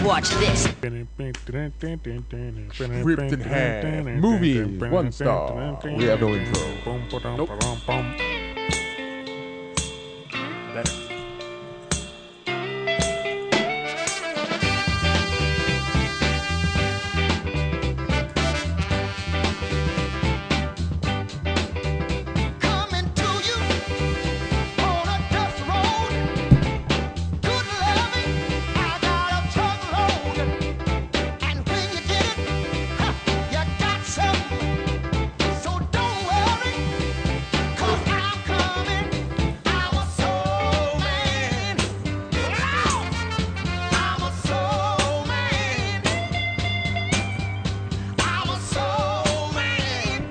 watch this. Ripped in half. Movie. 1 star. We have no intro. Nope. Better. Coming to you on a dust road. Good loving, I got a truckload. And when you get it, you got some. So don't worry, 'cause I'm coming. I'm a soul man. I'm a soul man. I'm a soul man.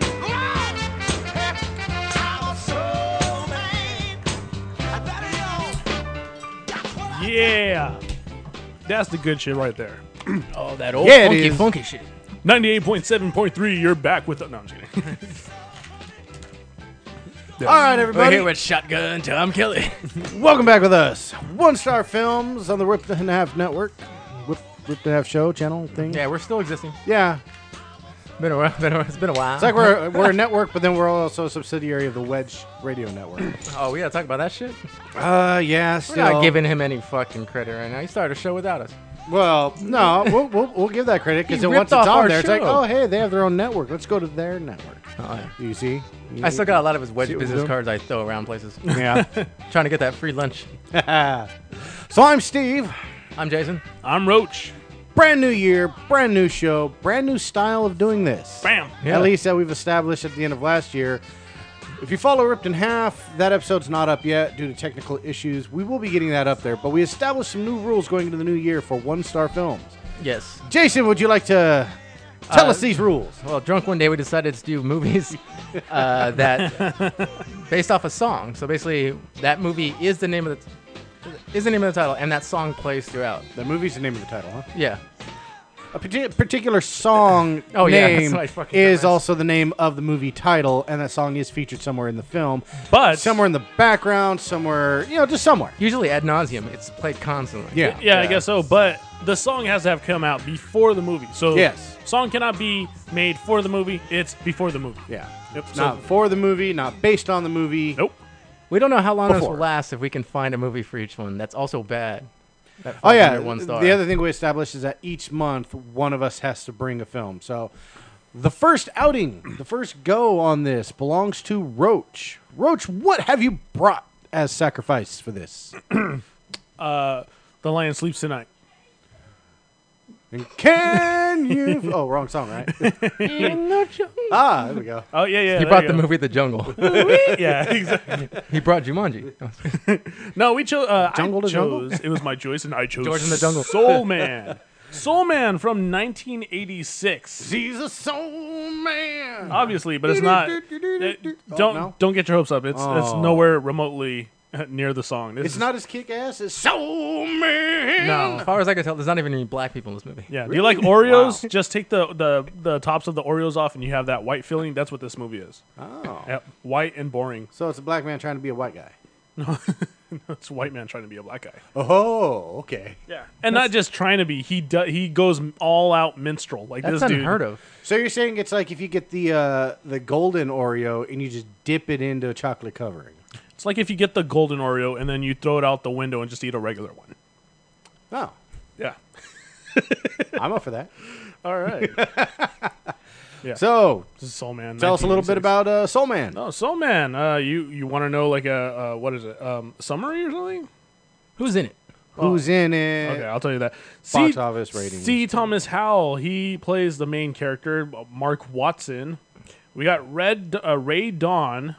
I'm a soul man. Yeah. That's the good shit right there. Oh, that old Yeah, it funky, is. funky shit. 98.7.3, you're back with the... No, I'm just kidding. All right, We're everybody. here with Shotgun Tom Kelly. Welcome back with us. 1 Star Films on the Ripped and a Half Network. Ripped and a Half Show channel thing. Yeah, we're still existing. Yeah. Been a while. It's been a while. It's like we're a network, but then we're also a subsidiary of the Wedge Radio Network. Oh, we gotta talk about that shit. Yeah, We're still. not giving him any fucking credit right now. He started a show without us. Well, no, we'll give that credit because He once ripped it's off on our there, it's like, show. oh, hey, they have their own network. Let's go to their network. Oh, yeah. You see? I still got a lot of his Wedge See what we're business doing? cards I throw around places. Yeah. Trying to get that free lunch. So I'm Steve. I'm Jason. I'm Roach. Brand new year, brand new show, brand new style of doing this. Bam. Yeah. At least that we've established at the end of last year. If you follow Ripped in Half, that episode's not up yet due to technical issues. We will be getting that up there, but we established some new rules going into the new year for 1 Star Films. Yes. Jason, would you like to tell us these rules? Well, drunk one day we decided to do movies that based off a song. So basically, that movie is the name of the title, and that song plays throughout. The movie's the name of the title, huh? Yeah. A particular song Oh, yeah, that's name what I fucking is thought. also the name of the movie title, and that song is featured somewhere in the film. But... Somewhere in the background, somewhere, just somewhere. Usually ad nauseum. It's played constantly. Yeah. Yeah, I guess so. But the song has to have come out before the movie. So Yes. song cannot be made for the movie. It's before the movie. Yeah. Yep. Not for the movie, not based on the movie. Nope. We don't know how long this Before. will last if we can find a movie for each one. That's also bad. That Oh falls yeah. under 1 star. The other thing we established is that each month one of us has to bring a film. So the first outing, the first go on this belongs to Roach. Roach, what have you brought as sacrifice for this? The Lion Sleeps Tonight. And can you? Oh, wrong song, right? Ah, there we go. Oh, yeah, yeah. He there brought you the go. movie The Jungle. Yeah, exactly. He brought Jumanji. No, we chose... Jungle to Jungle? It was my choice, and I chose George in the Jungle. Soul Man. Soul Man from 1986. He's a soul man. Obviously, but it's not... Don't no? don't get your hopes up. It's Oh. nowhere remotely near the song. This It's is- not as kick-ass as Soul Man. No. As far as I can tell, there's not even any black people in this movie. Yeah. Do you like Oreos? Just take the tops of the Oreos off, and you have that white filling. That's what this movie is. Oh. Yep. White and boring. So it's a black man trying to be a white guy. It's a white man trying to be a black guy. Oh, okay. Yeah. And not just trying to be. He goes all out minstrel. Like That's this dude. unheard of. So you're saying it's like if you get the golden Oreo and you just dip it into a chocolate covering. It's like if you get the golden Oreo and then you throw it out the window and just eat a regular one. Oh, Yeah. I'm up for that. All right. So This is Soul Man. tell us a little bit 1986. about Soul Man. Oh, Soul Man. You want to know like a what is it? Summary or something? Who's in it? Who's in it? Okay, I'll tell you that. Box office ratings. C. Thomas Howell. He plays the main character, Mark Watson. We got Ray Dawn,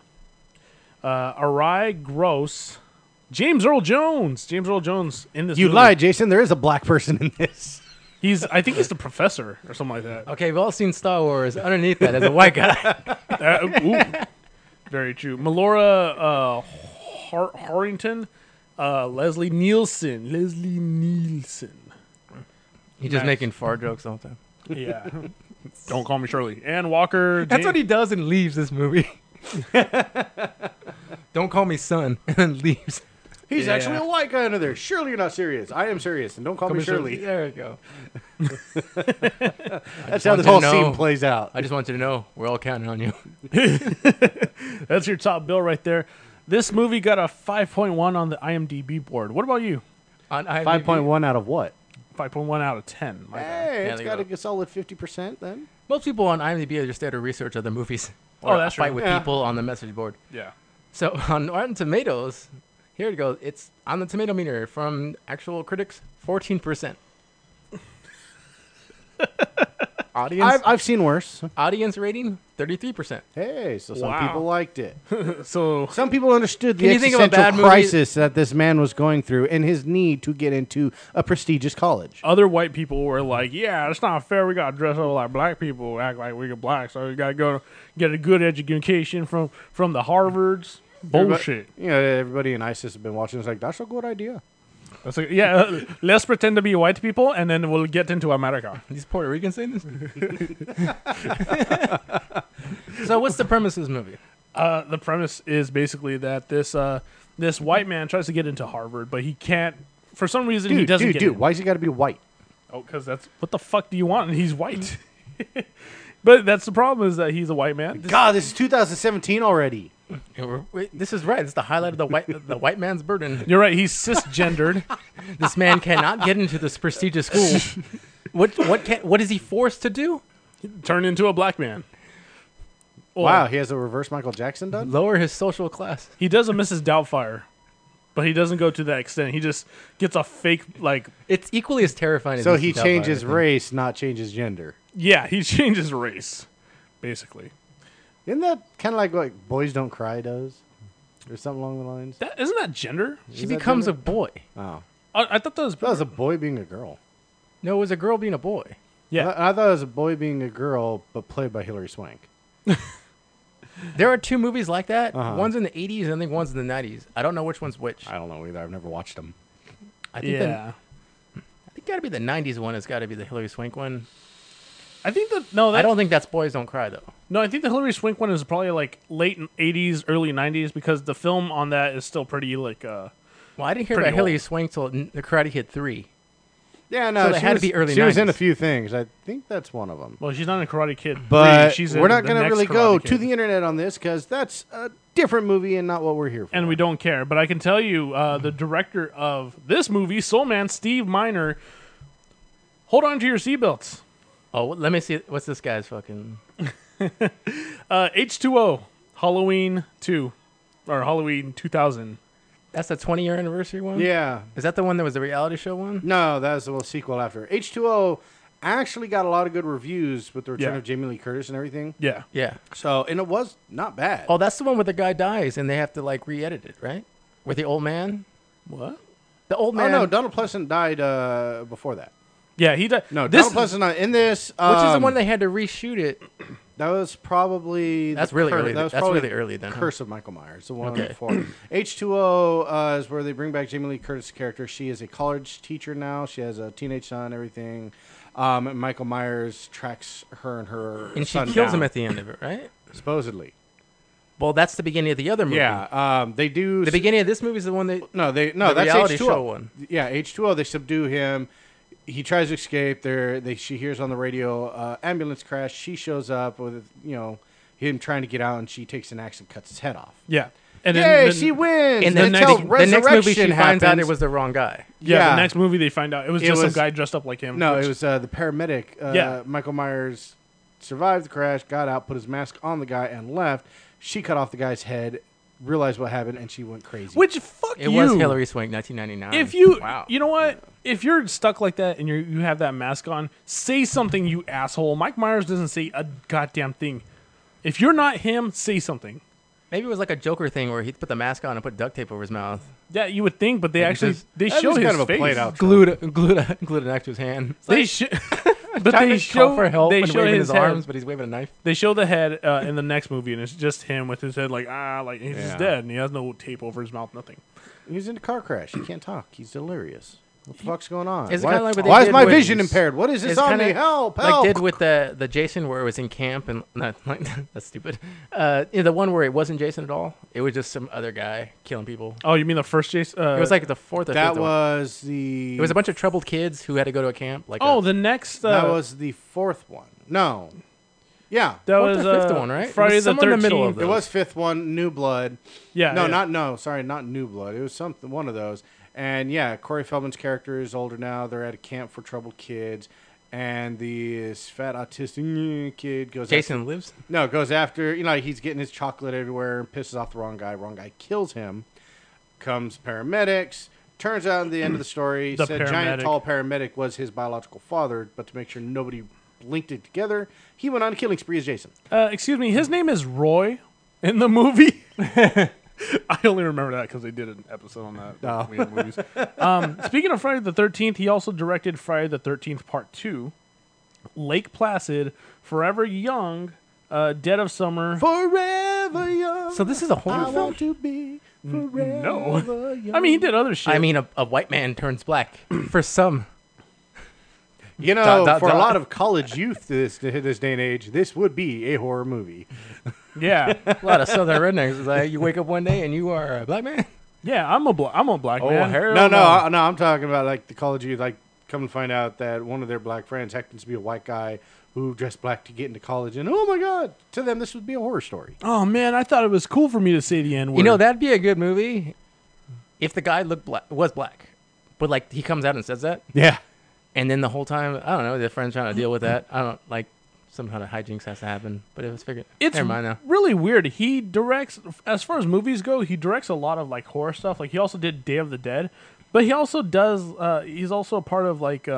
Arai Gross, James Earl Jones. James Earl Jones in this. You movie. lied, Jason. There is a black person in this. I think he's the professor or something like that. Okay, we've all seen Star Wars. Underneath that is a white guy. Ooh. Very true. Melora Harrington, Leslie Nielsen. He's just Nice. making fart jokes all the time. Yeah. Don't call me Shirley. Ann Walker. That's what he does and leaves this movie. Don't call me son, and then leaves. He's Yeah. actually a white guy under there. Surely you're not serious. I am serious, and don't call me Shirley. There we go. That's how wanted this whole to know. scene plays out. I just want you to know we're all counting on you. That's your top bill right there. This movie got a 5.1 on the IMDb board. What about you? On IMDb, 5.1 out of what? 5.1 out of 10. My bad. Hey, Yeah, it's they got go. a solid 50% then. Most people on IMDb are just there to research other movies. Oh, Or that's fight true. with Yeah. people on the message board. Yeah. So on Rotten Tomatoes, here it goes. It's on the tomato meter from actual critics, 14%. Audience I've seen worse. audience rating, 33%. Hey, so some Wow. people liked it. So Some people understood the Can you think of a existential bad movie- crisis that this man was going through and his need to get into a prestigious college. other white people were like, "Yeah, it's not fair. We got to dress up like black people, act like we're black. So you got to go get a good education from the Harvards." Bullshit. You know, everybody in ISIS has been watching. It's like, that's a good idea. That's like, yeah, let's pretend to be white people, and then we'll get into America. These Puerto Ricans saying this? So what's the premise of this movie? The premise is basically that this white man tries to get into Harvard, but he can't. For some reason, he doesn't get in. Why's he got to be white? Oh, because that's what the fuck do you want? And he's white. But that's the problem is that he's a white man. God, this is 2017 already. Wait, this is right. It's the highlight of the white man's burden. You're right. He's cisgendered. This man cannot get into this prestigious school. What is he forced to do? Turned into a black man. Well, Wow, he has a reverse Michael Jackson done? Lower his social class. He does a Mrs. Doubtfire, but he doesn't go to that extent. He just gets a fake It's equally as terrifying. So as he Mrs. Doubtfire, changes I think. race, not changes gender. yeah. He changes race, basically. Isn't that kind of like what Boys Don't Cry does? Or something along the lines? Isn't that gender? She Is that becomes gender? a boy. Oh. I thought that was. That was a boy being a girl. No, it was a girl being a boy. Yeah. I thought it was a boy being a girl, but played by Hilary Swank. There are two movies like that. Uh-huh. One's in the 80s and I think one's in the 90s. I don't know which one's which. I don't know either. I've never watched them. I think Yeah. I think gotta be the 90s one. It's got to be the Hilary Swank one. I think that no. I don't think that's Boys Don't Cry though. No, I think the Hillary Swank one is probably like late 80s, early 90s because the film on that is still pretty like. Well, I didn't hear Pretty about Hilary old. Swank till The Karate Kid 3. Yeah, no, So it she had to was, be early She was in a 90s. few things. I think that's one of them. Well, she's not in Karate Kid, 3. But she's we're in not the going to next really Karate go Kid. to the internet on this because that's a different movie and not what we're here for. And we don't care. But I can tell you, the director of this movie, Soul Man, Steve Miner, hold on to your seatbelts. Oh, let me see. What's this guy's fucking? H2O, Halloween 2, or Halloween 2000. That's the 20-year anniversary one. Yeah. Is that the one that was the reality show one? No, that was the sequel after. H2O actually got a lot of good reviews with the return Yeah. of Jamie Lee Curtis and everything. Yeah. Yeah. So, and it was not bad. Oh, that's the one where the guy dies and they have to like re-edit it, right? With the old man. What? The old Oh, man. no, Donald Pleasant died before that. Yeah, he died. No, this Donald Pleasant not in this. Which is the one they had to reshoot it. That was probably That's the really cur- early. That was That's probably really early then. huh? Curse of Michael Myers, the one Okay. before. H2O is where they bring back Jamie Lee Curtis' character. She is a college teacher now. She has a teenage son, everything. And Michael Myers tracks her and her And she son kills him down, at the end of it, right? supposedly. Well, that's the beginning of the other movie. Yeah, they do. The beginning of this movie is the one that No, the that's reality H2O. show one. Yeah, H2O. They subdue him. He tries to escape. She hears on the radio ambulance crash. She shows up with him trying to get out, and she takes an axe and cuts his head off. Yeah. And Yay, then, she wins. In And the until next movie, she resurrection finds out happens- it was the wrong guy. yeah, the next movie they find out it was It just was- some guy dressed up like him. No, which- it was the paramedic. Yeah. Michael Myers survived the crash, got out, put his mask on the guy, and left. She cut off the guy's head, realized what happened, and she went crazy. Which fuck It you. was Hilary Swank, 1999. If you, wow, you know what? If you're stuck like that and you have that mask on, say something, you asshole. Mike Myers doesn't say a goddamn thing. If you're not him, say something. maybe it was like a Joker thing where he put the mask on and put duct tape over his mouth, Yeah, you would think, but they actually just- they That show was his kind of a face. played out. glued an actor's hand. It's They like show, but trying they to show call for help they and show waving his his head. arms, but he's waving a knife. They show the head in the next movie, and it's just him with his head like he's just Yeah. dead, and he has no tape over his mouth, nothing. He's in a car crash. He can't talk. He's delirious. What the fuck's going on? Is it Why, kinda like what they why is did my with- vision impaired? What is this It's on kinda me? Help! Like Help! did with the Jason where it was in camp and not like that's stupid. The one where it wasn't Jason at all. It was just some other guy killing people. Oh, you mean the first Jason? It was like the fourth or that fifth one. was the. It was a bunch of troubled kids who had to go to a camp. Like oh, the next. that was the fourth one. No. Yeah. that fourth was or fifth one, right? It was Friday the somewhere in the middle 13th. of It was fifth one, New Blood. Yeah. No, yeah. not New Blood. It was something, one of those. And yeah, Corey Feldman's character is older now. They're at a camp for troubled kids, and this fat autistic kid goes. Jason lives. Goes after he's getting his chocolate everywhere and pisses off the wrong guy. Wrong guy kills him. Comes paramedics. Turns out at the end of the story, The said giant paramedic. tall paramedic was his biological father, but to make sure nobody linked it together, he went on a killing spree as Jason. Excuse me. His name is Roy in the movie. I only remember that because they did an episode on that. Oh. We had movies. Speaking of Friday the 13th, he also directed Friday the 13th Part 2, Lake Placid, Forever Young, Dead of Summer. Forever young. So this is a horror I film. want to be forever No. young. I mean, he did other shit. I mean, a white man turns black for some. You know, Dot, dot, for a dot. lot of college youth this day and age, this would be a horror movie. yeah. A lot of southern rednecks. It's like you wake up one day and you are a black man. Yeah, I'm a black Oh, man. hell No, I'm talking about like the college youth. Like, come and find out that one of their black friends happens to be a white guy who dressed black to get into college, and oh my god, to them this would be a horror story. Oh, man, I thought it was cool for me to say the N-word. You know, that'd be a good movie if the guy was black. But like he comes out and says that. Yeah. And then the whole time, I don't know, the friend's trying to deal with that. I don't like some kind of hijinks has to happen. But it was figured. It's Never mind now. really weird. He directs, as far as movies go, he directs a lot of like horror stuff. Like he also did Day of the Dead, but he also does. He's also a part of like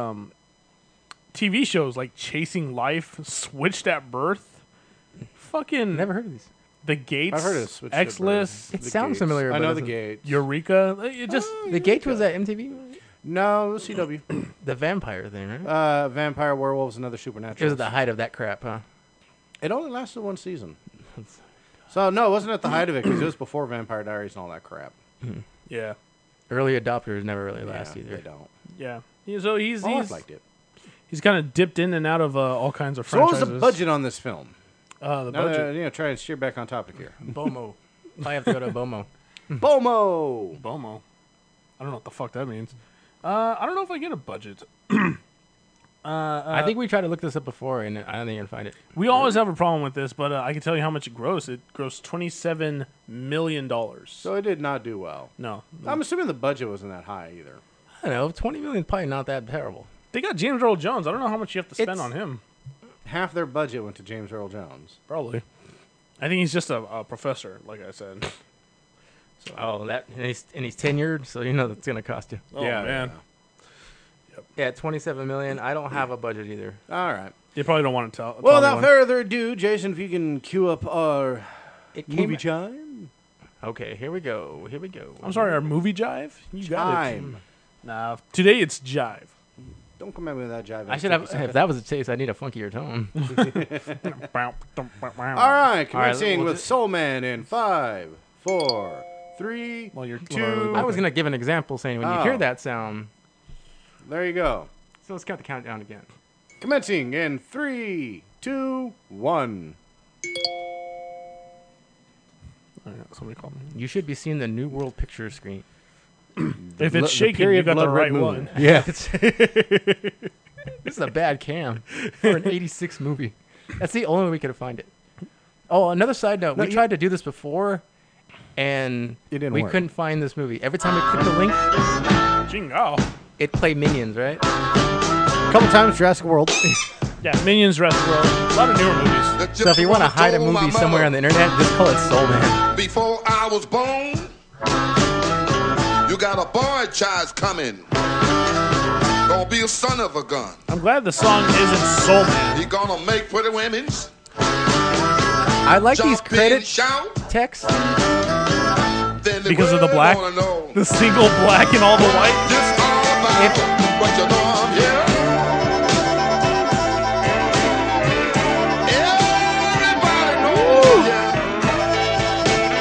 TV shows like Chasing Life, Switched at Birth, fucking Never heard of these. The Gates, I've heard of Switched at Birth. X-List, It The sounds Gates. familiar. I but know the isn't- Gate. Eureka. It just The Gate was that MTV? No, it was CW. The vampire thing, right? Vampire, werewolves, and other It supernatural. was the height of that crap, huh? It only lasted one season. So no, it wasn't at the height of it because it was before Vampire Diaries and all that crap. yeah, Early adopters never really last Yeah, either. they don't. yeah. So he's My wife liked it. he's kind of dipped in and out of all kinds of So what was franchises. the budget on this film? The Now, budget. try and steer back on topic here. Bomo. I have to go to Bomo. Bomo. Bomo. I don't know what the fuck that means. I don't know if I get a budget. I think we tried to look this up before, and I don't think you can find it. We always have a problem with this, but I can tell you how much it grossed. It grossed $27 million. So it did not do well. No. I'm assuming the budget wasn't that high either. I don't know. 20 million is probably not that terrible. They got James Earl Jones. I don't know how much you have to spend It's- on him. Half their budget went to James Earl Jones. Probably. I think he's just a professor, like I said. Oh, that and he's tenured, so you know that's gonna cost you. Oh, Yeah, man. Yeah, 27 million. I don't have a budget either. All right. You probably don't want to tell. Well, tell without anyone. further ado, Jason, if you can cue up our It movie chime. Okay, here we go. Here we go. I'm sorry, our movie jive? You got it. Chime. Nah, today it's jive. Don't come at me with that jive. I should have. If that was the case, I need a funkier tone. All right, commencing we'll with just- Soul Man in 5, 4, 3, Well, you're 2. I was gonna give an example saying when you Oh. hear that sound. There you go. So let's count the countdown again. Commencing in 3, 2, 1. All right, somebody call me. You should be seeing the New World Picture screen. If The it's shaking, you period got the blood red right moon. one. Yeah. This is a bad cam for an 86 movie. That's the only way we could find it. Oh, another side note. No, We tried to do this before, and It didn't we work. couldn't find this movie. Every time we clicked the link, Jingo. it played Minions, right? A couple times Jurassic World. Yeah, Minions, Jurassic World. A lot of newer movies. So if you want to hide a movie somewhere on the internet, just call it Soul Man. Before I was born, you got a boy child coming. Gonna be a son of a gun. I'm glad the song isn't Soul Man. He gonna make pretty women's I like these jump in, credit shout. texts. Then the Because of the world black? wanna know The single black and all the white. this all about what you know I'm here. Everybody knows, yeah.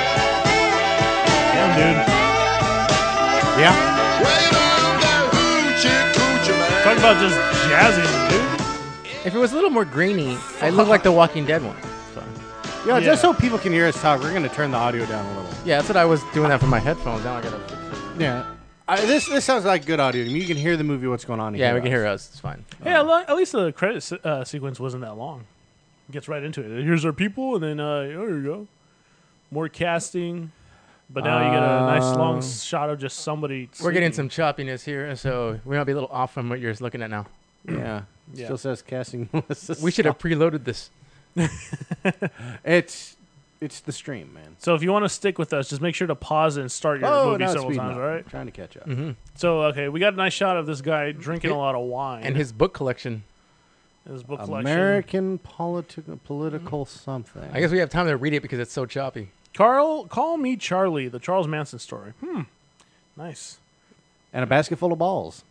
Damn, dude. Yeah. Way down there, Hoochie coochie, man. Talk about just jazzing, dude. If it was a little more grainy, I'd look like the Walking Dead one. So, Yeah, Yeah. just so people can hear us talk, we're going to turn the audio down a little. yeah, that's what I was doing that for my headphones. Now I gotta fix it. Yeah. This sounds like good audio. You can hear the movie, what's going on. Yeah, we can hear us. It's fine. Hey, at least the credit sequence wasn't that long. Gets right into it. Here's our people, and then oh, here you go. More casting, but now you get a nice long shot of just somebody. We're getting singing. some choppiness here, so we might be a little off from what you're looking at now. Yeah. Yeah. Still says casting Melissa. We should have preloaded this. It's the stream, man. So if you want to stick with us, just make sure to pause and start your movie now it's several speeding times, up. all right? Trying to catch up. So okay, we got a nice shot of this guy drinking a lot of wine And his book collection. his book collection. American political something. I guess we have time to read it because it's so choppy. Call Me Charlie, the Charles Manson story. Nice. And a basket full of balls.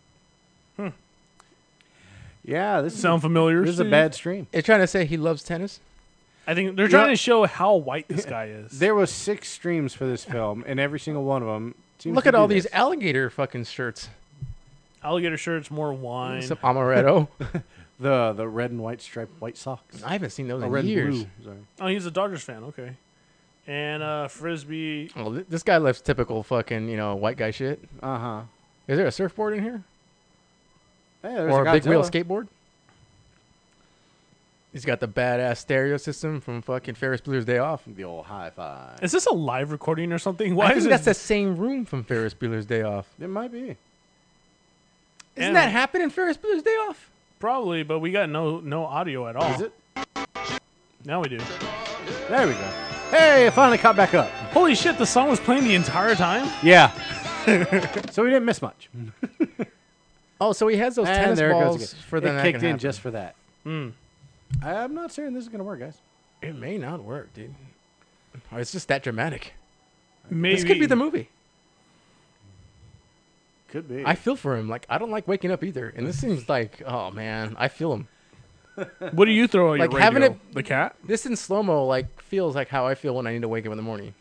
Yeah, this Sound familiar? This is a Steve? bad stream. It's trying to say he loves tennis. I think they're trying to show how white this guy is. There was 6 streams for this film, and every single one of them. Look at all these alligator fucking shirts. Alligator shirts, more wine. Some amaretto. the red and white striped white socks. I haven't seen those Oh, in red years. and blue. Sorry. Oh, he's a Dodgers fan. Okay. And Frisbee. Well, this guy loves typical fucking, white guy shit. Uh-huh. Is there a surfboard in here? Hey, there's Or a big wheel Godzilla. skateboard? He's got the badass stereo system from fucking Ferris Bueller's Day Off. The old hi-fi. Is this a live recording or something? I Why think is that's it? the same room from Ferris Bueller's Day Off. It might be. Doesn't And- that happen in Ferris Bueller's Day Off? Probably, but we got no audio at all. Is it? Now we do. There we go. Hey, it finally caught back up. Holy shit! The song was playing the entire time. Yeah. So we didn't miss much. Oh, so he has those And tennis there it goes balls again. for the It kicked in just for that. Hmm. I'm not certain this is going to work, guys. It may not work, dude. Or it's just that dramatic. Maybe This could be the movie. Could be. I feel for him. Like, I don't like waking up either. And this seems like, oh, man, I feel him. What do you throw on Like, your having radio? it- The cat? This in slow-mo, like, feels like how I feel when I need to wake up in the morning.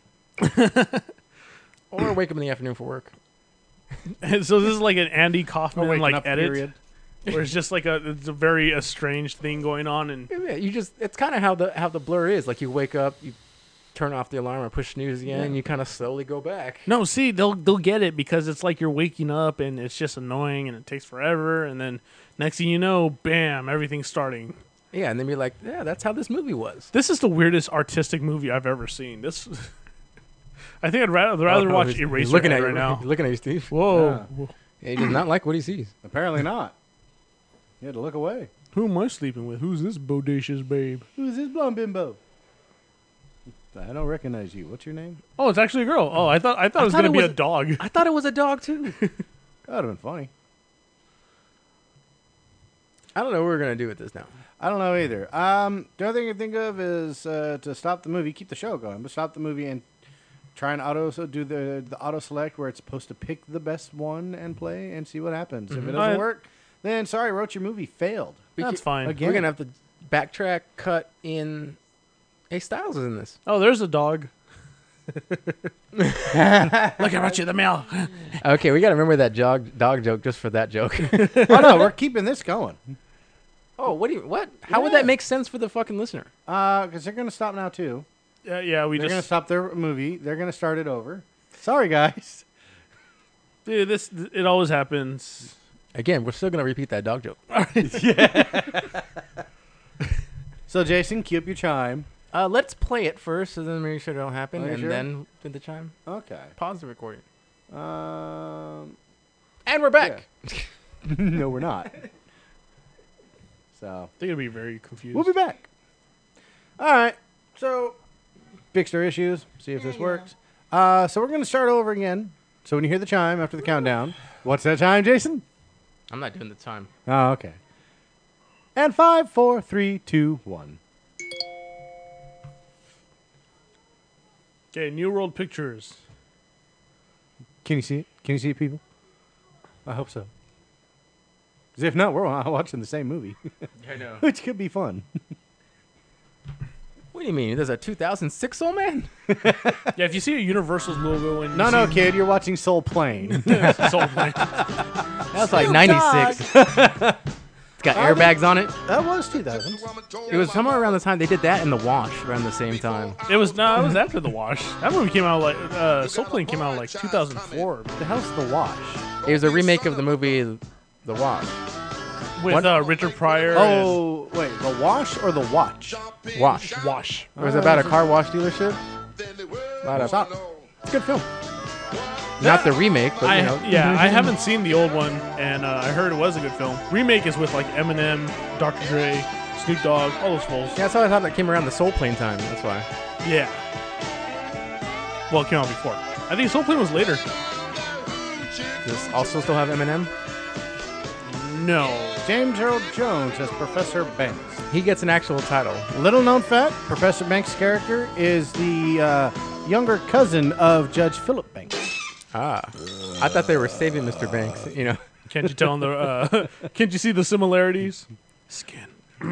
Or wake up in the afternoon for work. So this is like an Andy Kaufman waking like up edit, period. where it's just like it's a very strange thing going on, and Yeah, it's kind of how the blur is. Like, you wake up, you turn off the alarm or push snooze again, and you kind of slowly go back. no, see, they'll get it because it's like you're waking up and it's just annoying and it takes forever, and then next thing you know, bam, everything's starting. Yeah, and then be like, yeah, that's how this movie was. This is the weirdest artistic movie I've ever seen. This, I think I'd rather watch He's Eraserhead looking at you right now. He's looking at you, Steve. Whoa, Yeah, he does not like what he sees. Apparently not. You had to look away. who am I sleeping with? Who's this bodacious babe? Who's this blonde bimbo? I don't recognize you. What's your name? Oh, it's actually a girl. Oh, I thought it was thought gonna it be a was- dog. I thought it was a dog, too. That would have been funny. I don't know what we're going to do with this now. I don't know either. The only thing I can think of is to stop the movie, keep the show going, but stop the movie and try and do the auto select where it's supposed to pick the best one and play and see what happens. If it doesn't Alright. work, then sorry, wrote your movie failed. That's fine. again. We're going to have to backtrack, cut in. Hey, Styles is in this. Oh, there's a dog. Look, I brought you the mail. Okay, we got to remember that dog joke just for that joke. Oh no, we're keeping this going. Oh, what? How would Yeah. that make sense for the fucking listener? Because they're gonna stop now too. Yeah, we They're gonna just stop their movie. They're gonna start it over. Sorry, guys. dude. It always happens. Again, we're still going to repeat that dog joke. So Jason, cue up your chime. Let's play it first, so then make sure it don't happen, Are you and sure? then do the chime. Okay. Pause the recording. Um, And we're back. no, we're not. So They're gonna be very confused. we'll be back. All right. So fix their issues. See if this works. So we're gonna start over again. So when you hear the chime after the countdown, what's that chime, Jason? I'm not doing the time. Oh, okay. And 5, 4, 3, 2, 1. Okay, New World Pictures. Can you see it? Can you see it, people? I hope so. Because if not, we're all watching the same movie, I know. which could be fun. We do you mean? There's a 2006 Soul Man? Yeah, if you see a Universal's logo and No, kid, you're watching Soul Plane. Soul Plane. That's like 96. It's got airbags on it. That was 2000. It was somewhere around the time they did that and The Wash around the same time. It was after The Wash. That movie came out like Soul Plane came out like 2004 The hell's The Wash? It was a remake of the movie The Wash. with Richard Pryor. Oh, wait, The Wash or The Watch? Wash. and Wash. It was about a car wash dealership. It's a good film. Not the remake, but you know. I haven't seen the old one, and I heard it was a good film. Remake is with like Eminem, Dr. Dre, Snoop Dogg, all those fools. Yeah, that's how I thought that came around the Soul Plane time. That's why. Yeah. Well, it came out before. I think Soul Plane was later. Does this also still have Eminem? No. James Earl Jones as Professor Banks. He gets an actual title. Little known fact, Professor Banks' character is the younger cousin of Judge Philip Banks. Ah, I thought they were saving Mr. Banks. You know. Can't you tell in the? Can't you see the similarities? Skin.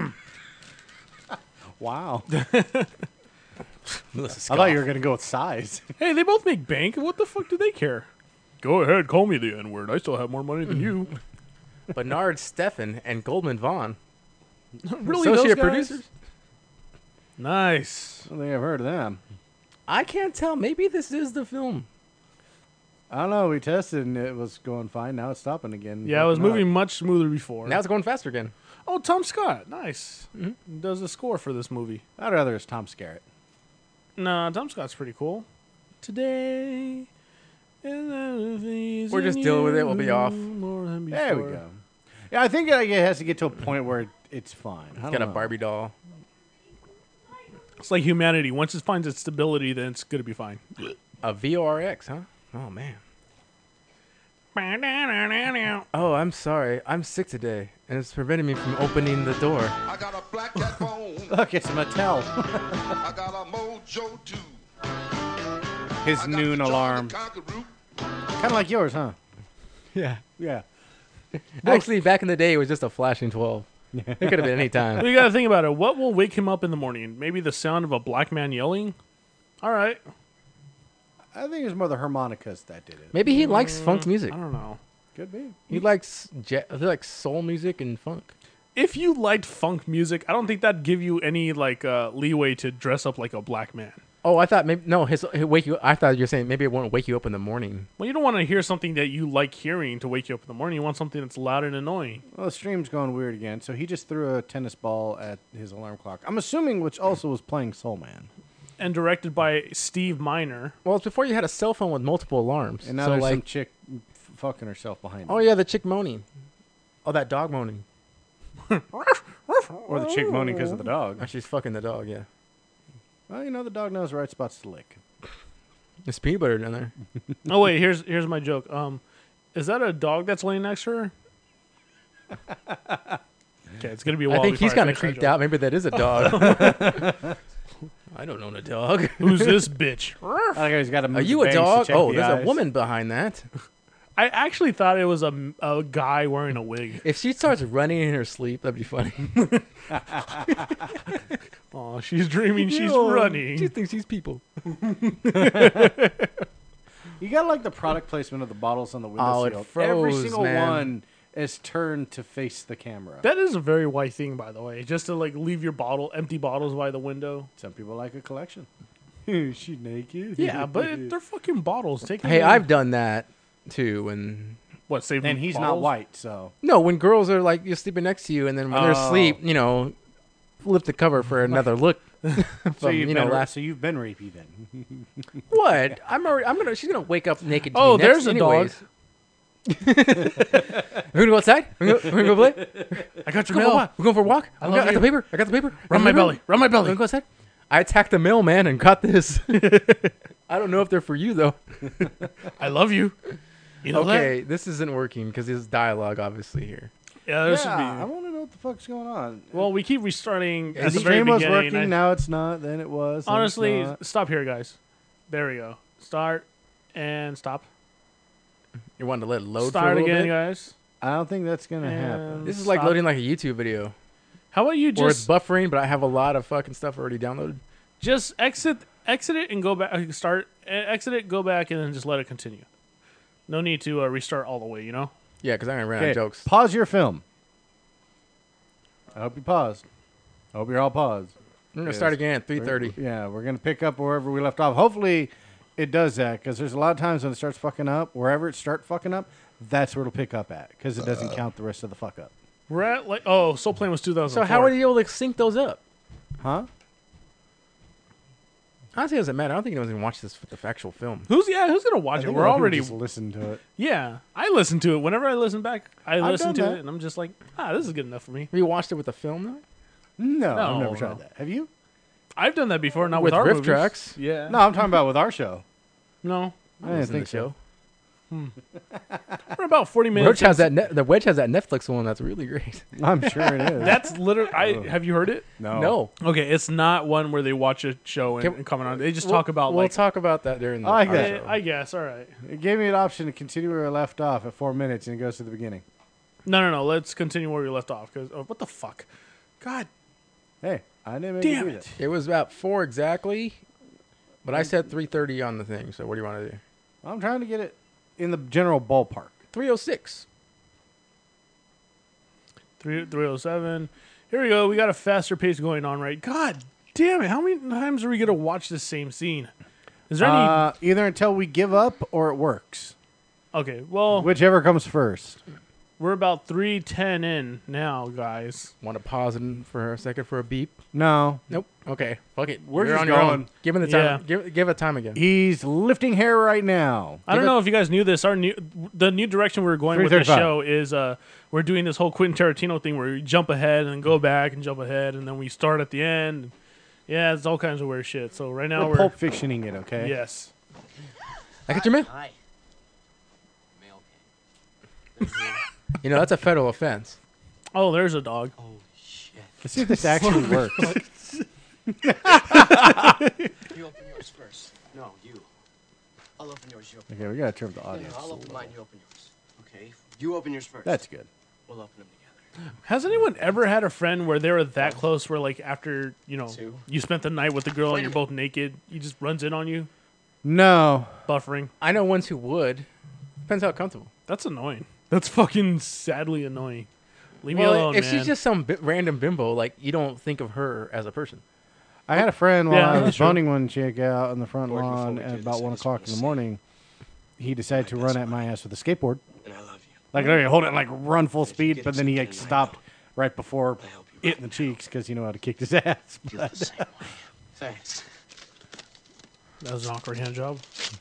Wow. Melissa I thought you were going to go with size. Hey, they both make bank. What the fuck do they care? Go ahead, call me the N-word. I still have more money than you. Bernard Steffen and Goldman Vaughn. Really, Associate those guys? producers? Nice. I don't think I've heard of them. I can't tell. Maybe this is the film. I don't know. We tested and it was going fine. Now it's stopping again. Yeah, it was Fucking moving much smoother before. Now it's going faster again. Oh, Tom Scott. Nice. Does the score for this movie. up. I'd rather it's Tom Skerritt. Nah, Tom Scott's pretty cool. Today. We're just dealing with it. We'll be off. There we go. Yeah, I think it has to get to a point where it's fine. It's got a Barbie doll. It's like humanity. Once it finds its stability, then it's going to be fine. A VORX, huh? Oh, man. Oh, I'm sorry. I'm sick today, and it's preventing me from opening the door. I got a black cat bone. Look, it's Mattel. I got a mojo too. His I got noon the John alarm. the Conqueror. Kind of like yours, huh? Yeah. Yeah. Actually, back in the day, it was just a flashing 12. It could have been any time. You got to think about it. What will wake him up in the morning? Maybe the sound of a black man yelling? All right. I think it's more the harmonicas that did it. Maybe he likes funk music. I don't know. Could be. He likes soul music and funk. If you liked funk music, I don't think that'd give you any like leeway to dress up like a black man. Oh, I thought maybe no. He'll wake you. I thought you were saying maybe it won't wake you up in the morning. Well, you don't want to hear something that you like hearing to wake you up in the morning. You want something that's loud and annoying. Well, the stream's going weird again, so he just threw a tennis ball at his alarm clock. I'm assuming which also was playing Soul Man. And directed by Steve Miner. Well, it's before you had a cell phone with multiple alarms. And now so there's some like, chick fucking herself behind oh him. yeah, the chick moaning. Oh, that dog moaning. Or the chick moaning because of the dog. Oh, she's fucking the dog. Yeah. Well, you know, the dog knows the right spots to lick. There's peanut butter down there. Oh wait, here's my joke. Is that a dog that's laying next to her? Okay, it's gonna be a while. I think before he's kind of finish creeped that out. Maybe that is a dog. I don't own a dog. joke. Who's this bitch? Okay, he's got to move Are you the a bangs to dog? check Oh, the there's eyes. a woman behind that. I actually thought it was a guy wearing a wig. If she starts running in her sleep, that'd be funny. Oh, she's dreaming. She's Yo, running. She thinks she's people. You got like the product placement of the bottles on the Oh, it windowsill. Every froze, single man. one is turned to face the camera. That is a very white thing, by the way. Just to like leave your empty bottles by the window. Some people like a collection. She naked. Yeah, but they're fucking bottles. Take them Hey, in. I've done that too. And what save And them he's not bottles? white, so no, when girls are like you're sleeping next to you, and then when they're asleep, you know, lift the cover for another look. so you've been last. so you've been rapey then. What? She's gonna wake up naked. To Oh, me next there's a dog. anyways. We're gonna go outside. We're gonna go play. I got your We're going for a mail. walk. We're going for a walk. I love got you. the paper. I got the paper. Run my belly. Run my We're belly. gonna go outside. I attacked the mailman and caught this. I don't know if they're for you though. I love you. You know Okay, this isn't working because there's dialogue obviously here. that? Yeah, there I should be. want to know what the fuck's going on. Well, we keep restarting the at the very stream was beginning. working, now it's not, then it was. then it's Honestly, not. stop here, guys. There we go. Start and stop. You wanted to let it load Start for a little again, bit. guys. I don't think that's going to And happen. This is like stop. loading like a YouTube video, How about you where it's just? buffering, but I have a lot of fucking stuff already downloaded. Just exit it and go back. Exit it, go back, and then just let it continue. No need to restart all the way. You know. Yeah, because I'm gonna run out of jokes. Pause your film. I hope you paused. I hope you're all paused. I'm gonna start again at 3:30. Yeah, we're gonna pick up wherever we left off. Hopefully, it does that because there's a lot of times when it starts fucking up. Wherever it starts fucking up, that's where it'll pick up at because it doesn't count the rest of the fuck up. We're at Soul Plane was 2004. So how are you able to sync those up? Huh? Honestly, it doesn't matter. I don't think anyone's gonna watch this for the actual film. Who's gonna watch it? We're already just listen to it. Yeah, I listen to it whenever I listen back. I listen to done it that. and I'm just like, this is good enough for me. Have you watched it with the film though? No, I've No, never tried no. that. Have you? I've done that before, not with, With our riff movies. tracks? Yeah. No, I'm talking about with our show. No. I didn't think so. We're about 40 minutes. Roach has that. The Wedge has that Netflix one that's really great. I'm sure it is. That's literally. Have you heard it? No. Okay, it's not one where they watch a show and comment on it. They just talk about We'll like. talk about that during the. I like our that. show. I guess. All right. It gave me an option to continue where I left off at 4 minutes, and it goes to the beginning. No. Let's continue where we left off. Cause what the fuck? God Hey, I didn't make damn you do it! that. It was about 4 exactly, but I said 3:30 on the thing. So what do you want to do? I'm trying to get it in the general ballpark. 3:06. 307. Here we go. We got a faster pace going on, right? God damn it! How many times are we gonna watch the same scene? Is there any? Either until we give up or it works. Okay. Well, Whichever comes first. we're about 3:10 in now, guys. Want to pause it for a second for a beep? No. Nope. Okay. Fuck it. We're You're just on your own. going. Give him the time. Give it time again. He's lifting hair right now. I don't know if you guys knew this. The new direction we're going with the 3:35. show is we're doing this whole Quentin Tarantino thing where we jump ahead and then go back and jump ahead and then we start at the end. Yeah, it's all kinds of weird shit. So right now We're Pulp Fictioning it, okay? yes. I got your man. Hi. You know that's a federal offense. Oh, there's a dog. Oh shit. Let's see if this actually works. You open yours first. No, you. I'll open yours. You open. Okay, we gotta turn up the No, audio. I'll open mine. You open yours. Okay. You open yours first. That's good. We'll open them together. Has anyone ever had a friend where they were that close where like after, Two. you spent the night with the girl and you're both naked, he just runs in on you, No. buffering? I know ones who would. Depends how comfortable. That's annoying. That's fucking sadly annoying. Leave me alone, if man. she's just some random bimbo, like you don't think of her as a person. I had a friend while Yeah, I was that's true. boning one chick out on the front Lord, before lawn we at do about this, I 1 just o'clock wanna in the say- morning. He decided to run at my ass with a skateboard. And I love you. Like, literally hold it, like, run full If you speed, get but then he, like, something stopped right before I hope you it in the cheeks because you know how to kick his ass. feel the same way. Thanks. That was an awkward hand job.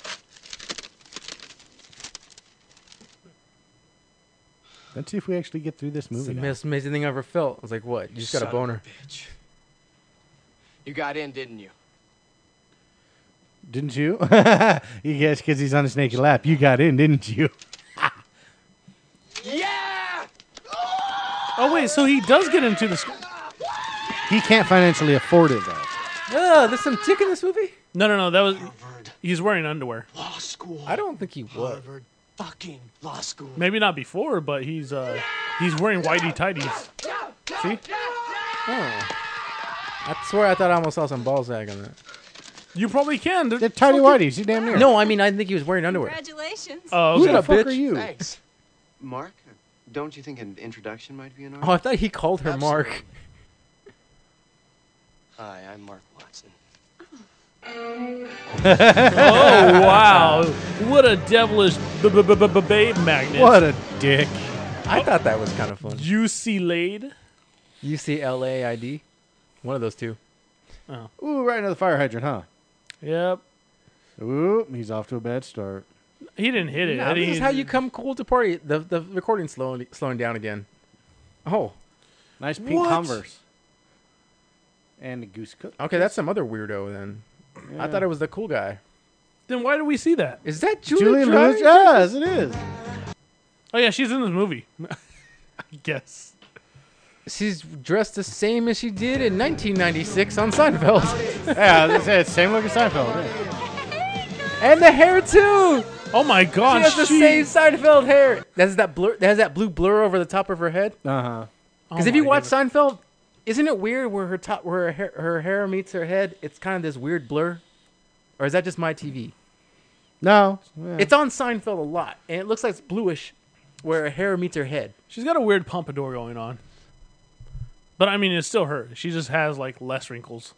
Let's see if we actually get through this It's movie. the now. most amazing thing I ever felt. I was like, what? You just got a Son of a boner. bitch. You got in, didn't you? Didn't you? You guess because he's on his naked lap. You got in, didn't you? Yeah! Oh wait, so he does get into the. He can't financially afford it, though. Oh, there's some dick in this movie? No. That was Harvard he's wearing underwear. Law School. I don't think he would. Harvard fucking Law School. Maybe not before, but he's wearing whitey tighties. See? Oh. I swear I thought I almost saw some ball sag on that. You probably can. They're tiny whities. You damn near. No, I mean, I think he was wearing underwear. Congratulations. Oh, Who okay. the up, fuck bitch? are you? Thanks. Mark, don't you think an introduction might be in order? Oh, I thought he called her Mark. Absolutely. Hi, I'm Mark Watson. Oh wow! What a devilish babe magnet. What a dick. I thought that was kind of fun. UC laid. UCLAID? One of those two. Ooh, right into the fire hydrant, huh? Yep. Ooh, he's off to a bad start. He didn't hit it. No, this is how you come cool to party. The recording's slowing down again. Oh, Nice pink What? Converse. And a goose cook. okay, that's some other weirdo then. I thought it was the cool guy. Then why do we see that? Is that Julie Julie Lewis? Drivers? Yes, it is. Oh yeah, she's in this movie. I guess. She's dressed the same as she did in 1996 on Seinfeld. Yeah, that's it. Same look as Seinfeld. Yeah. And the hair too. Oh my She god, has the same Seinfeld hair. That has that blue blur over the top of her head. Uh-huh. Because if you watch Seinfeld, Isn't it weird where her hair meets her head? It's kind of this weird blur, or is that just my TV? No. Yeah. It's on Seinfeld a lot, and it looks like it's bluish where her hair meets her head. She's got a weird pompadour going on. But I mean, it's still her. She just has like less wrinkles.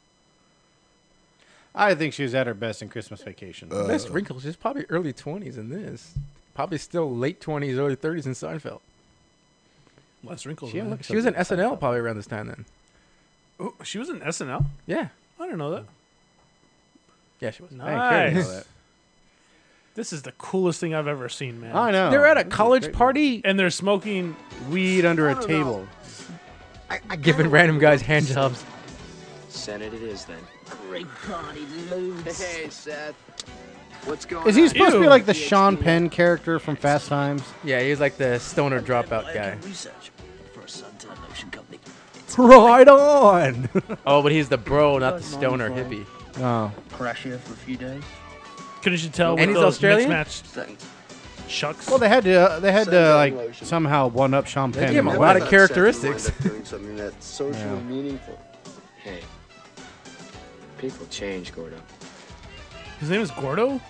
I think she was at her best in Christmas Vacation. Best wrinkles. She's probably early 20s in this. Probably still late 20s, early 30s in Seinfeld. Less wrinkles. She man. looks She was in like SNL probably around this time then. Oh, she was in SNL? Yeah. I didn't know that. Yeah, she was. I didn't care to know Nice. that. This is the coolest thing I've ever seen, man. I know. They're at a This is college great. party And they're smoking. Weed under a table. giving random guys hand jobs. Senate it is then. Great party, loads. Hey, Seth. What's going Is he on? supposed to be Ew. like the Sean Penn character from Fast Times? Yeah, he's like the stoner dropout guy. Research for a suntan lotion company. Right on. Oh, but he's the bro, not the stoner hippie. Oh. Crash here for a few days. Couldn't you tell And with he's those Australian? mixed Thanks. match chucks? Well, they had to like somehow one up Sean Penn. gave him in a way. lot of characteristics. Doing something that's socially Yeah. meaningful. Hey. People change, Gordo. His name is Gordo?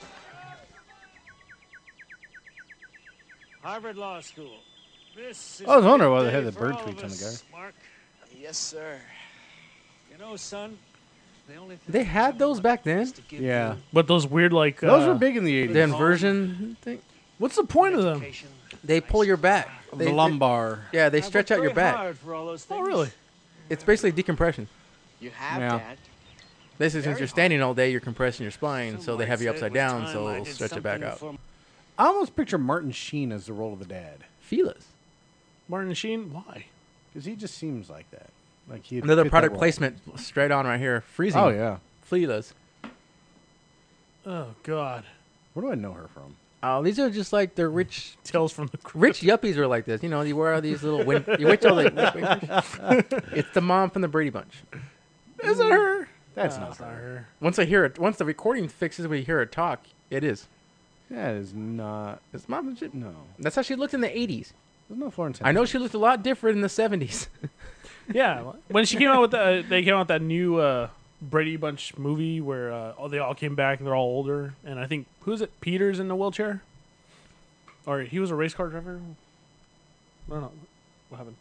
Harvard Law School. This is I was wondering a why big they had day the for bird all of tweets on the us, guy. Mark. Yes, sir. You know, son, the only thing They had those back then? is to give Yeah. you But those weird, like. Those were big in the 80s. The inversion thing. What's the point of them? education. They pull your back. the lumbar. Yeah, they I stretch worked out your very back. hard for all those Oh, things. really? It's basically decompression. You have, Yeah. Dad. Basically, since Very you're hard. standing all day, you're compressing your spine, so Some they have you might say upside it was down, time so I it'll did stretch it back something out. for I almost picture Martin Sheen as the role of the dad. Feelers. Martin Sheen? Why? Because he just seems like that. Like he Another product placement straight on right here. Freezing. Oh, yeah. Feelers. Oh, God. Where do I know her from? Oh, these are just like the rich Tales from the Crypt. Rich yuppies are like this. You know, you wear all these little you watch all the It's the mom from the Brady Bunch. Is it her? That's No, not it's not her. her. Once I hear it, once the recording fixes, we hear her talk. It is. That is not. It's mom and shit. No. That's how she looked in the 80s. There's no Florence. I know she looked a lot different in the 70s. Yeah. When she came out with they came out with that new Brady Bunch movie where they all came back and they're all older. And I think, who's it? Peter's in the wheelchair? Or he was a race car driver? I don't know. What happened?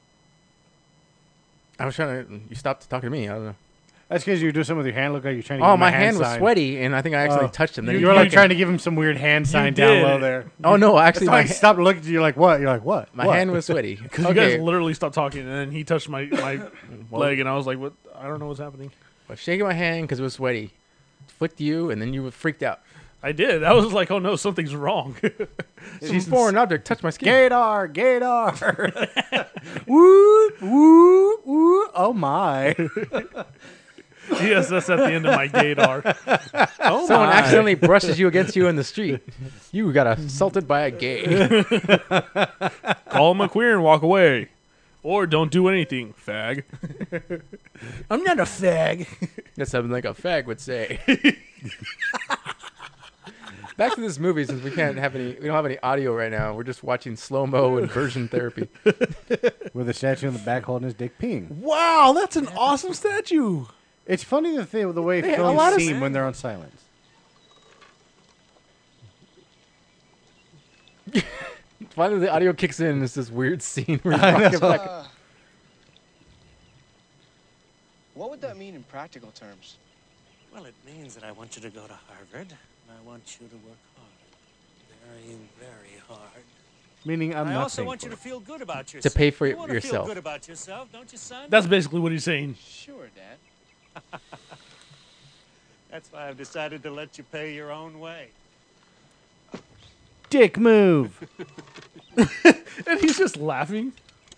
I was trying to. You stopped talking to me. I don't know. That's because you do something with your hand. Look like you're trying to. Oh, give him my a hand was sign. sweaty, and I think I accidentally touched him. Then You he were like fucking- trying to give him some weird hand sign down did. low there. Oh no! Actually, That's why my I stopped looking at you. You're like, what? You're like, what? my What? hand was sweaty. Because you guys literally stopped talking, and then he touched my leg, and I was like, "What? I don't know what's happening." I was shaking my hand because it was sweaty. Flicked you, and then you were freaked out. I did. I was like, "Oh no, something's wrong." Some foreign object touched my skin. Gator, Gator. Woo, woo, woo. Oh my. Yes, that's at the end of my gaydar. Oh Someone my. accidentally brushes you against you in the street. You got assaulted by a gay. Call him a queer and walk away. Or don't do anything, fag. I'm not a fag. That's something like a fag would say. Back to this movie, since we don't have any audio right now. We're just watching slow mo inversion therapy. With a statue in the back holding his dick peeing. Wow, that's an awesome statue. It's funny the way They- a films lot of- seem when they're on silence. Finally, the audio kicks in. And it's this weird scene where you're walking back. What would that mean in practical terms? Well, it means that I want you to go to Harvard, and I want you to work hard. Very, very hard. Meaning I'm I not also paying want for you to it. feel good about yourself. pay for you wanna yourself. Feel good about yourself, don't you, son? That's basically what he's saying. Sure, Dad. That's why I've decided to let you pay your own way. Dick move. And he's just laughing.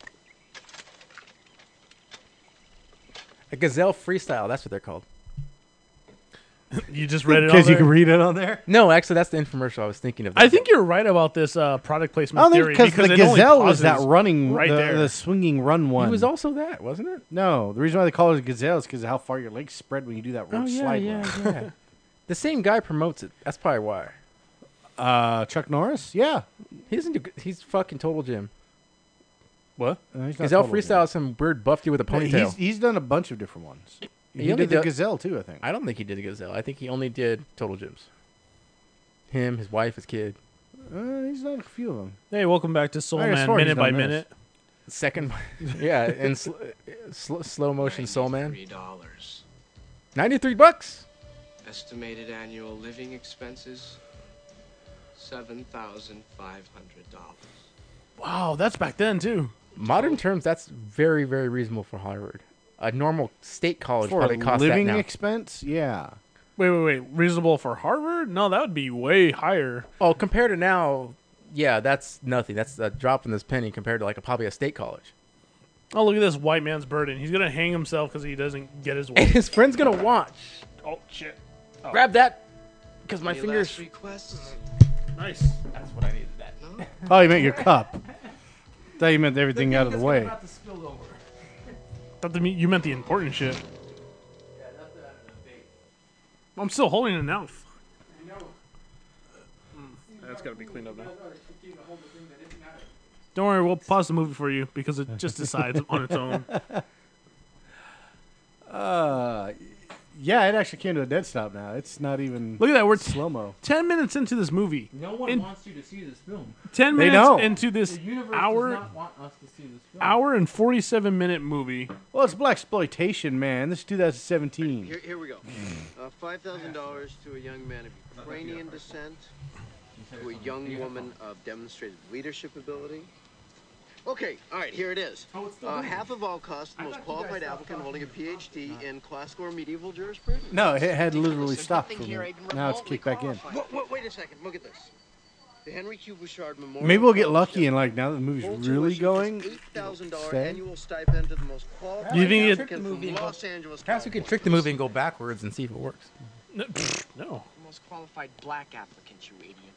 A gazelle freestyle. That's what they're called. You just read it on Because you there? can read it on there. No, actually, that's the infomercial I was thinking of. I think you're right about this product I placement don't think theory. because the it only gazelle was that pauses running, right there. the swinging run one. He was also that, wasn't it? No, the reason why they call it a gazelle is because of how far your legs spread when you do that Oh yeah, slide yeah, run. yeah. The same guy promotes it. That's probably why. Chuck Norris? Yeah. He doesn't do. He's fucking total Jim. What? No, he's not Gazelle Total Freestyle is some weird buff dude with a Jim. ponytail. He's done a bunch of different ones. He only did the did- Gazelle too, I think. I don't think he did the Gazelle. I think he only did Total Gyms. Him, his wife, his kid. He's done a few of them. Hey, welcome back to Soul I Man swear he's Minute by done this. Minute. Second, yeah, and slow motion Soul Man. $93. $93. Estimated annual living expenses, $7,500. Wow, that's back then too. Modern terms, that's very, very reasonable for Harvard. A normal state college For probably a costs that living now. expense, yeah. Wait. Reasonable for Harvard? No, that would be way higher. Oh, compared to now, yeah, that's nothing. That's a drop in this penny compared to probably a state college. Oh, look at this white man's burden. He's gonna hang himself because he doesn't get his And way. his friend's gonna watch. Oh shit! Grab that, because my Any fingers. last requests? Nice. That's what I needed. That. Oh, you meant your cup. Thought you meant everything out of the way. Thought you meant the important shit. I'm still holding it now. That's gotta be cleaned up now. Don't worry, we'll pause the movie for you because it just decides on its own. Yeah, it actually came to a dead stop now. It's not even Look at that, we're slow mo. 10 minutes into this movie. No one In- wants you to see this film. 10 They minutes know. into this hour want us to see this film. hour and 47-minute movie. Well, it's black exploitation, man. This is 2017. Here we go. $5,000 to a young man of Ukrainian descent, to a young woman of demonstrated leadership ability. Okay, all right, here it is. Half of all costs, the most qualified applicant holding a PhD in classical or medieval jurisprudence. No, it had literally stopped for me. Now it's kicked back in. Wait a second, look at this. The Henry Q. Bouchard Memorial. Maybe we'll get lucky Fellowship. and now that the movie's Full really tuition going. is $8,000 stay. annual stipend to the most qualified You think it- applicant from Los Angeles, Perhaps we could California. trick the movie and go backwards and see if it works. No. The most qualified black applicant, you idiot.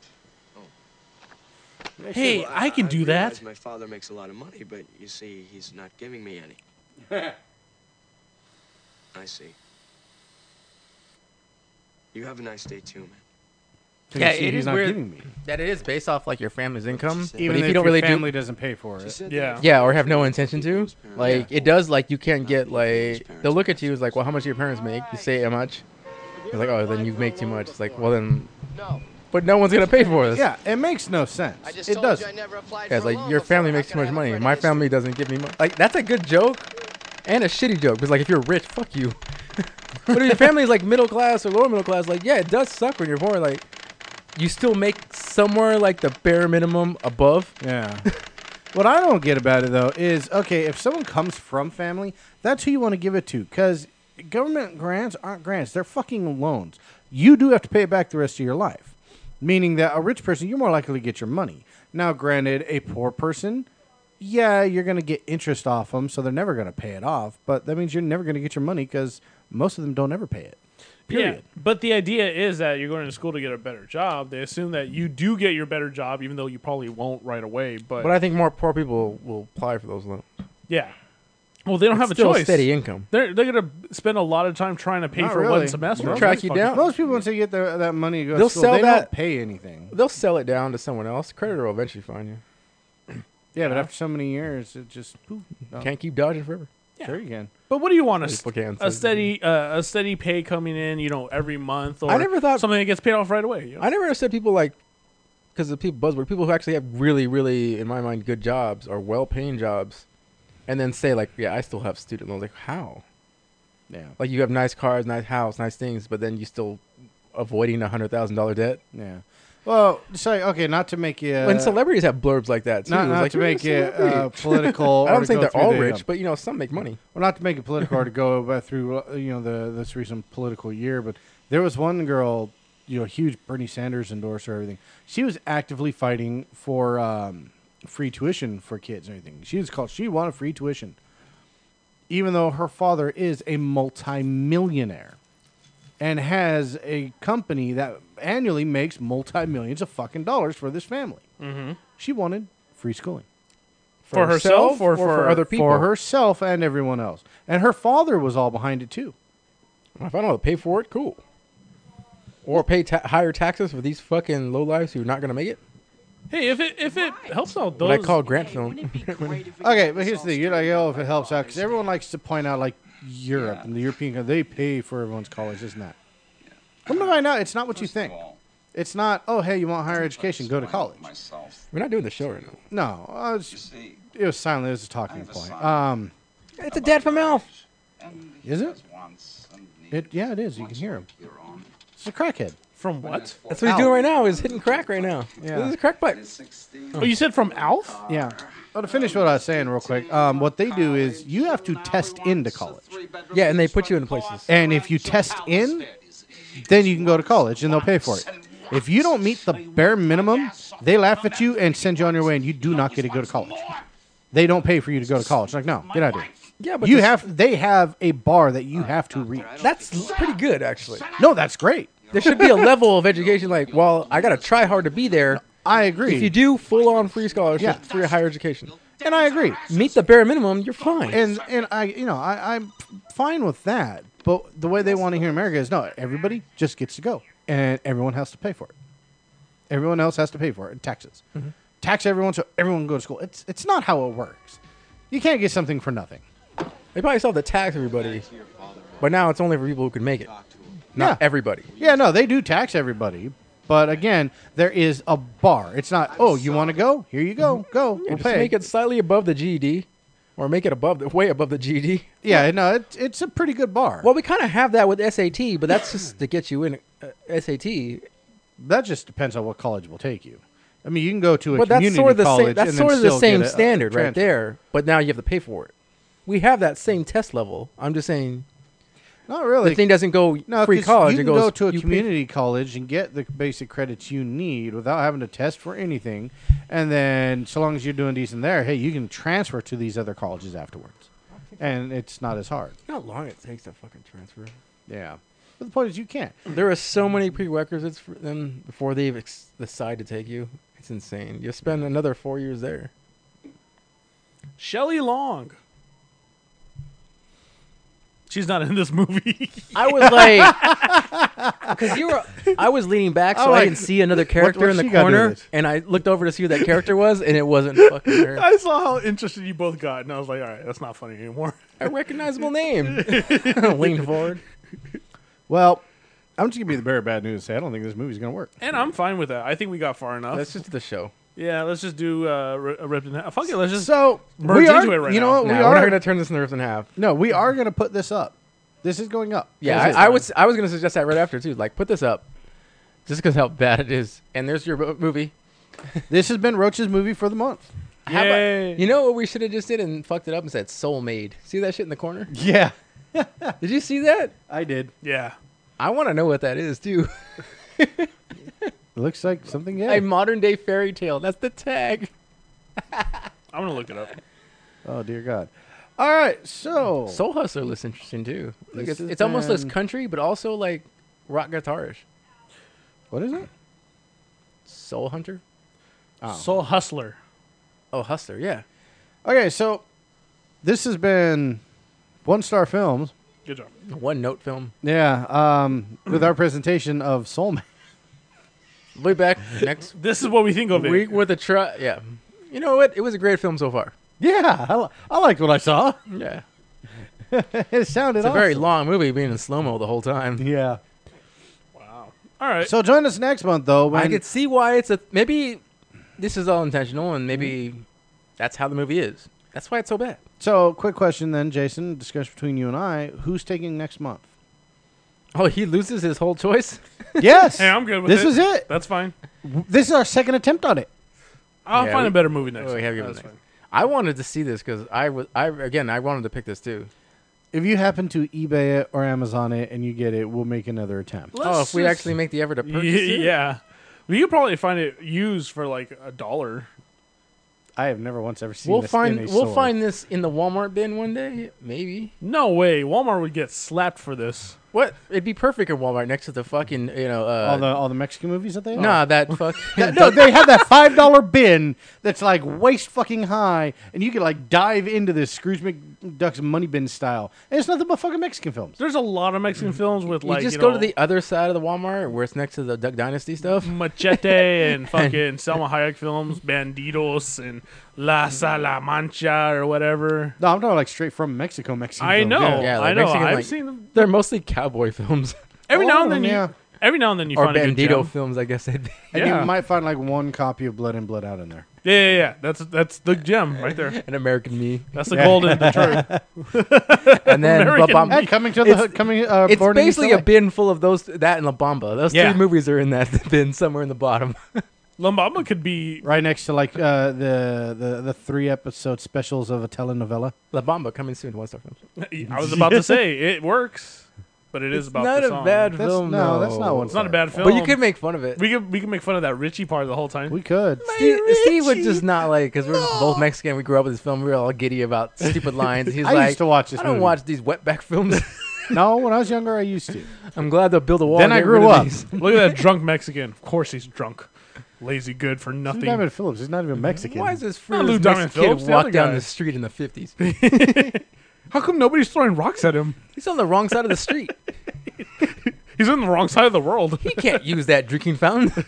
Hey, I can do that. realize my father makes a lot of money, but you see, he's not giving me any. I see. You have a nice day too, man. So Yeah, you see it he's is not weird giving me. that it is based off your family's income. Even but if if you don't your really family doesn't pay for it. Yeah. yeah, or have no intention to, it does you can't get they'll look at you as well, how much do your parents make? You say how much? You're like, oh, then you make too much. It's like, well then, No. but no one's gonna pay for this. Yeah, it makes no sense. I just It told does. you I never applied Yeah, it's for a like loan your before. family How makes too can I much have money. credit My history? family doesn't give me money. That's a good joke, and a shitty joke. Because if you're rich, fuck you. But if your family is middle class or lower middle class, yeah, it does suck when you're poor. You still make somewhere the bare minimum above. Yeah. What I don't get about it though is okay, if someone comes from family, that's who you want to give it to, because government grants aren't grants; they're fucking loans. You do have to pay it back the rest of your life. Meaning that a rich person, you're more likely to get your money. Now, granted, a poor person, yeah, you're going to get interest off them, so they're never going to pay it off. But that means you're never going to get your money because most of them don't ever pay it. Period. Yeah, but the idea is that you're going to school to get a better job. They assume that you do get your better job, even though you probably won't right away. But I think more poor people will apply for those loans. yeah, well, they don't have a Still choice. steady income. They're gonna spend a lot of time trying to pay Not for really. one semester. Most- Track you down. Most people, once they get that money to go to They'll school, sell they that- don't pay anything. They'll sell it down to someone else. Creditor will eventually find you. Yeah, but after so many years, it just poof. No. Can't keep dodging forever. Sure you can. But what do you want? People can't A say- steady pay coming in, every month, or I never thought- something that gets paid off right away. I never understood people because the people buzzword, people who actually have really, really, in my mind, good jobs or well-paying jobs, and then say yeah, I still have student loans. How? Yeah. You have nice cars, nice house, nice things, but then you still avoiding $100,000 debt. Yeah. Well, say okay, not to make you. When celebrities have blurbs like that too, not it's to you're a make it celebrity. political. I or don't to think go they're through all the, rich, but some make money. Well, not to make it political or to go through this recent political year, but there was one girl, huge Bernie Sanders endorser, everything. She was actively fighting for free tuition for kids and everything. She wanted free tuition, even though her father is a multi-millionaire and has a company that annually makes multi-millions of fucking dollars for this family. Mm-hmm. She wanted free schooling. For herself or for other people? For herself and everyone else. And her father was all behind it too. If I don't have to pay for it, cool. Or pay higher taxes for these fucking lowlifes who are not going to make it. Hey, if it helps out those, What I call grant film. Okay, but here's the thing. You're like, oh, if it helps out, because everyone likes to point out, like, Europe and the European, they pay for everyone's college, isn't that? Come to find out, it's not what you think. It's not, oh, hey, you want higher education, go to college. We're not doing the show right now. No, it was silent. It was a talking point. It's a dad from Elf. Is it? Yeah, it is. You can hear him. It's a crackhead. from what? That's what he's doing right now. Is hitting crack right now. Yeah. This is a crack pipe. Oh, you said from Alf? Yeah. Oh, to finish what I was saying real quick, what they do is you have to test into college. Yeah, and they put you in places. And if you test in, then you can go to college and they'll pay for it. If you don't meet the bare minimum, they laugh at you and send you on your way and you do not get to go to college. They don't pay for you to go to college. Like, no, get out of here. Yeah, but they have a bar that you have to reach. That's pretty good, actually. No, that's great. There should be a level of education like, well, I got to try hard to be there. I agree. If you do full-on free scholarship, Yeah. free higher education, And I agree. meet the bare minimum, you're fine. And I'm fine with that. But the way they want to hear America is no, everybody just gets to go, and everyone has to pay for it. Everyone else has to pay for it in taxes. Mm-hmm. Tax everyone so everyone can go to school. It's not how it works. You can't get something for nothing. They probably still have to tax everybody, but now it's only for people who can make it, not Yeah. everybody. Yeah, no, they do tax everybody. But again, there is a bar. It's not, oh, you want to go? Here you go. Go. Yeah, We'll just pay. make it slightly above the GED, or make it way above the GED. Yeah, no, it's a pretty good bar. Well, we kind of have that with SAT, but that's just to get you in SAT. That just depends on what college will take you. I mean, you can go to a But that's community sort of the college same. That's and then sort of the still same get a standard right transfer. there. But now you have to pay for it. We have that same test level. I'm just saying Not really. the thing doesn't go No, free 'cause college. you It can goes go to a you pay- community college and get the basic credits you need without having to test for anything. And then, so long as you're doing decent there, hey, you can transfer to these other colleges afterwards. And it's not as hard. How long it takes to fucking transfer? Yeah. But the point is, you can't. There are so many prerequisites for them before they decide to take you. It's insane. You spend another 4 years there. Shelley Long. She's not in this movie. I was like, because I was leaning back, so I like, didn't see another character what's in she the gotta do with corner, this? and I looked over to see who that character was, and it wasn't fucking her. I saw how interested you both got, and I was like, all right, that's not funny anymore. A recognizable name. Leaned forward. Well, I'm just going to be the bearer of bad news and say I don't think this movie's going to work. And I'm fine with that. I think we got far enough. That's just the show. Yeah, let's just do a ripped in half. Fuck it, let's just So, merge we are, into it right you know now. what? Nah, We we're are not going to turn this in the rift in half. No, we are going to put this up. This is going up. Yeah, This is- I was going to suggest that right after, too. Like, put this up. Just because how bad it is. And there's your movie. This has been Roach's movie for the month. How about- Yay. you know what we should have just did and fucked it up and said Soul Made? See that shit in the corner? Yeah, Did you see that? I did. Yeah. I want to know what that is, too. It looks like something. Yeah. A modern day fairy tale. That's the tag. I'm going to look it up. Oh dear God. All right, so Soul Hustler looks interesting, too. Like, This has it's almost less been- country, but also like rock guitarish. what is it? Soul Hunter? Soul Hustler. Oh, Hustler, yeah. Okay, so this has been One Star Films. Good job. One note film. Yeah, with our presentation of Soulmate. We'll be back next This is what we think of it. week with a try. Yeah. You know what? It was a great film so far. Yeah, I liked what I saw. Yeah. It sounded It's a very awesome. long movie being in slow-mo the whole time. Yeah. Wow. All right. So join us next month, though. When I could see why it's maybe this is all intentional and maybe that's how the movie is. That's why it's so bad. So, quick question then, Jason. Discussion between you and I. Who's taking next month? Oh, he loses his whole choice? Yes. Hey, I'm good with this it. is it. That's fine. This is our second attempt on it. I'll Yeah, find we- a better movie next Oh, we time. have given That's next. fine. I wanted to see this because I wanted to pick this too. If you happen to eBay it or Amazon it and you get it, we'll make another attempt. Oh, if we actually make the effort to purchase it? Yeah. Well, you could probably find it used for like $1. I have never once ever seen We'll this find in a we'll store. find this in the Walmart bin one day, maybe. No way. Walmart would get slapped for this. What? It'd be perfect at Walmart next to the fucking, all the Mexican movies that they have? Nah, that fuck. No, they have that $5 bin that's like waist fucking high, and you can like dive into this Scrooge McDuck's money bin style, and it's nothing but fucking Mexican films. There's a lot of Mexican films with You like just go to the other side of the Walmart where it's next to the Duck Dynasty stuff. Machete and fucking Selma Hayek films, Bandidos and La Salamancha or whatever. No, I'm talking like straight from Mexican I films. know, Yeah, I like know. Mexican, I've like- seen them. They're mostly cowboy films Every now and then, yeah. every now and then you or find a good Bandito gem. films, I guess they'd be. And Yeah. you might find like one copy of Blood In, Blood Out in there. Yeah. That's the gem right there. An American Me. That's the golden Detroit. And then La American Bamba. Me. Hey, coming to the It's Born in East basically a LA. bin full of those, that and La Bamba. Those Yeah. three movies are in that bin somewhere in the bottom. Lambamba could be right next to like the 3-episode specials of a telenovela. La Bamba coming soon to One Star Films. I was about to say it works, but it is about not the a song. bad That's- film. no, though. that's not One It's not a bad film. But you could make fun of it. We can make fun of that Richie part the whole time. We could. Steve would just not like, because we're both Mexican. We grew up with this film. We were all giddy about stupid lines. He's I like, used to watch this I don't movie. watch these wetback films. No, when I was younger, I used to. I'm glad they'll build a wall. Then and I get grew rid of up. these. Look at that drunk Mexican. Of course he's drunk. Lazy good for Lou nothing. Diamond Phillips is not even Mexican. Why is this Not fruit Lou Diamond Mexican Phillips, kid the walk other down guy. the street in the 50s? How come nobody's throwing rocks at him? He's on the wrong side of the street. He's on the wrong side of the world. He can't use that drinking fountain.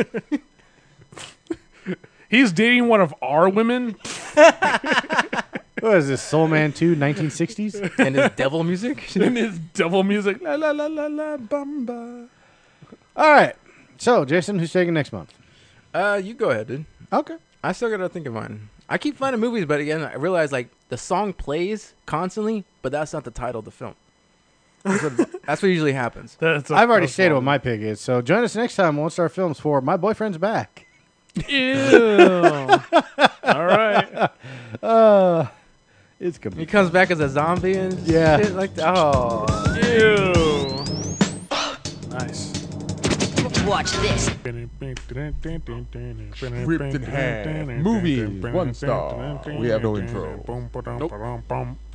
He's dating one of our women. What is this, Soul Man 2, 1960s? And his devil music. In his devil music. La la la la la bamba. All right. So, Jason, who's taking next month? You go ahead, dude. Okay. I still gotta think of mine. I keep finding movies, but again, I realize like the song plays constantly, but that's not the title of the film. That's what usually happens. I've already stated what my pick is. So, join us next time on One Star Films for My Boyfriend's Back. Ew. All right. It's gonna be He comes back as a zombie and Yeah. shit like that. Oh, Ew. Nice. Watch this. Ripped in half. Movie, 1 star. We have no intro. Nope.